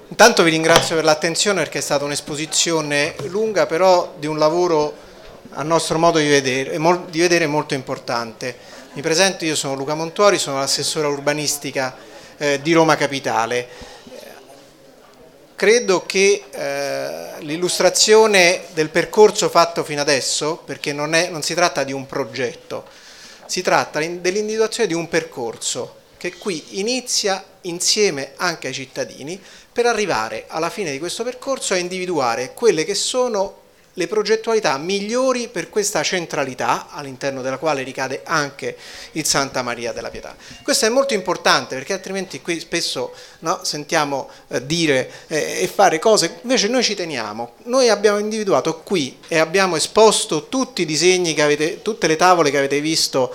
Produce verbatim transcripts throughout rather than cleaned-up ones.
Intanto vi ringrazio per l'attenzione perché è stata un'esposizione lunga, però di un lavoro a nostro modo di vedere, di vedere molto importante. Mi presento, io sono Luca Montuori, sono l'assessore urbanistica eh, di Roma Capitale. Credo che eh, l'illustrazione del percorso fatto fino adesso, perché non, è, non si tratta di un progetto, si tratta dell'individuazione di un percorso che qui inizia insieme anche ai cittadini per arrivare alla fine di questo percorso a individuare quelle che sono le progettualità migliori per questa centralità all'interno della quale ricade anche il Santa Maria della Pietà. Questo è molto importante perché altrimenti qui spesso no, sentiamo eh, dire eh, e fare cose, invece noi ci teniamo. Noi abbiamo individuato qui e abbiamo esposto tutti i disegni che avete, tutte le tavole che avete visto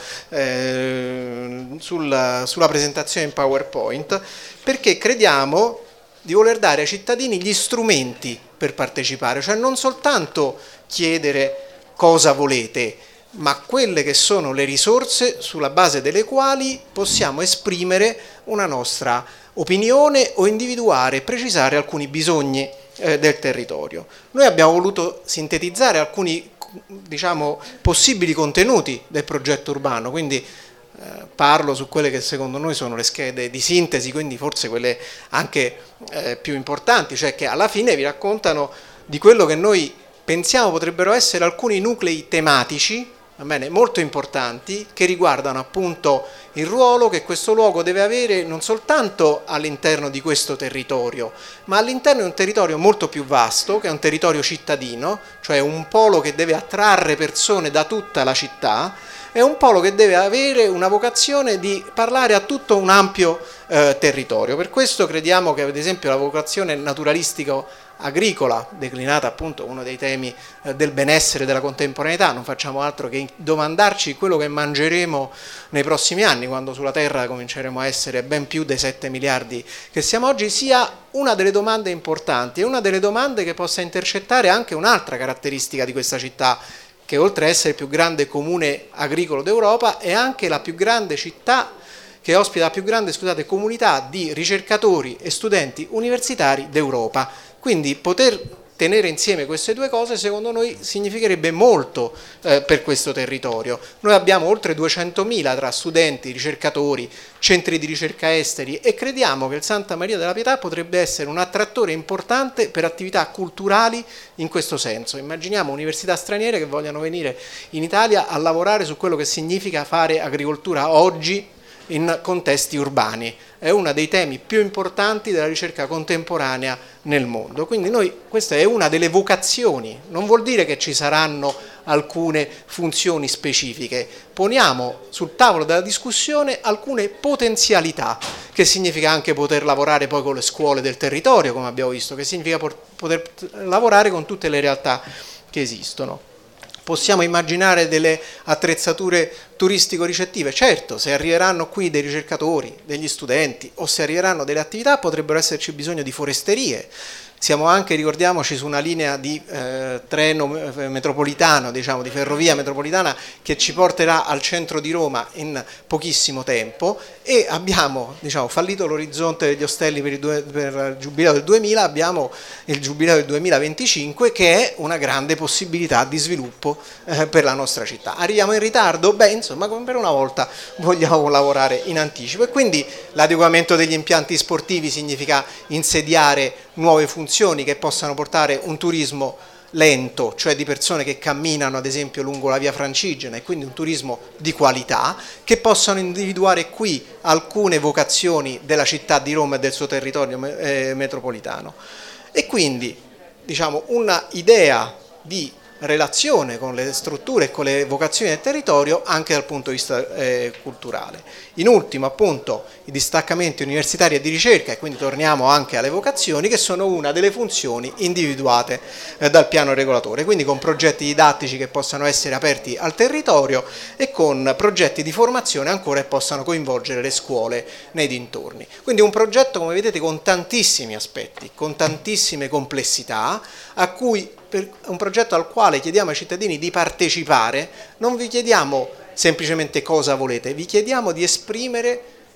eh, sul, sulla presentazione in PowerPoint, perché crediamo di voler dare ai cittadini gli strumenti per partecipare, cioè non soltanto chiedere cosa volete, ma quelle che sono le risorse sulla base delle quali possiamo esprimere una nostra opinione o individuare e precisare alcuni bisogni eh, del territorio. Noi abbiamo voluto sintetizzare alcuni, diciamo, possibili contenuti del progetto urbano, quindi Eh, parlo su quelle che secondo noi sono le schede di sintesi, quindi forse quelle anche eh, più importanti, cioè che alla fine vi raccontano di quello che noi pensiamo potrebbero essere alcuni nuclei tematici, va bene, molto importanti, che riguardano appunto il ruolo che questo luogo deve avere non soltanto all'interno di questo territorio, ma all'interno di un territorio molto più vasto, che è un territorio cittadino, cioè un polo che deve attrarre persone da tutta la città. È un polo che deve avere una vocazione di parlare a tutto un ampio eh, territorio. Per questo crediamo che ad esempio la vocazione naturalistico-agricola, declinata appunto uno dei temi eh, del benessere della contemporaneità, non facciamo altro che domandarci quello che mangeremo nei prossimi anni, quando sulla Terra cominceremo a essere ben più dei sette miliardi che siamo oggi, sia una delle domande importanti e una delle domande che possa intercettare anche un'altra caratteristica di questa città, che oltre ad essere il più grande comune agricolo d'Europa è anche la più grande città che ospita la più grande, scusate, comunità di ricercatori e studenti universitari d'Europa. Quindi poter tenere insieme queste due cose secondo noi significherebbe molto eh, per questo territorio. Noi abbiamo oltre duecentomila tra studenti, ricercatori, centri di ricerca esteri e crediamo che il Santa Maria della Pietà potrebbe essere un attrattore importante per attività culturali in questo senso. Immaginiamo università straniere che vogliano venire in Italia a lavorare su quello che significa fare agricoltura oggi in contesti urbani. È uno dei temi più importanti della ricerca contemporanea nel mondo. Quindi noi, questa è una delle vocazioni, non vuol dire che ci saranno alcune funzioni specifiche, poniamo sul tavolo della discussione alcune potenzialità, che significa anche poter lavorare poi con le scuole del territorio, come abbiamo visto, che significa poter lavorare con tutte le realtà che esistono. Possiamo immaginare delle attrezzature turistico-ricettive? Certo, se arriveranno qui dei ricercatori, degli studenti o se arriveranno delle attività potrebbero esserci bisogno di foresterie. Siamo anche, ricordiamoci, su una linea di eh, treno metropolitano, diciamo di ferrovia metropolitana che ci porterà al centro di Roma in pochissimo tempo e abbiamo, diciamo, fallito l'orizzonte degli ostelli per il, due, per il giubileo del duemila, abbiamo il giubileo del duemilaventicinque che è una grande possibilità di sviluppo eh, per la nostra città. Arriviamo in ritardo? Beh, insomma, come per una volta vogliamo lavorare in anticipo e quindi l'adeguamento degli impianti sportivi significa insediare nuove funzioni che possano portare un turismo lento, cioè di persone che camminano ad esempio lungo la via Francigena e quindi un turismo di qualità, che possano individuare qui alcune vocazioni della città di Roma e del suo territorio eh, metropolitano. E quindi, diciamo, una idea di relazione con le strutture e con le vocazioni del territorio anche dal punto di vista eh, culturale. In ultimo appunto i distaccamenti universitari e di ricerca, e quindi torniamo anche alle vocazioni, che sono una delle funzioni individuate eh, dal piano regolatore, quindi con progetti didattici che possano essere aperti al territorio e con progetti di formazione ancora che possano coinvolgere le scuole nei dintorni. Quindi un progetto, come vedete, con tantissimi aspetti, con tantissime complessità, a cui per un progetto al quale chiediamo ai cittadini di partecipare. Non vi chiediamo semplicemente cosa volete, vi chiediamo di esprimere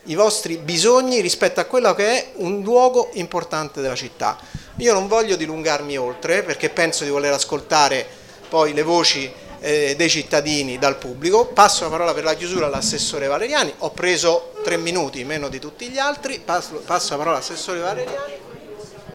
i vostri bisogni rispetto a quello che è un luogo importante della città. Io non voglio dilungarmi oltre perché penso di voler ascoltare poi le voci eh, dei cittadini dal pubblico. Passo la parola per la chiusura all'assessore Valeriani, ho preso tre minuti meno di tutti gli altri, passo, passo la parola all'assessore Valeriani.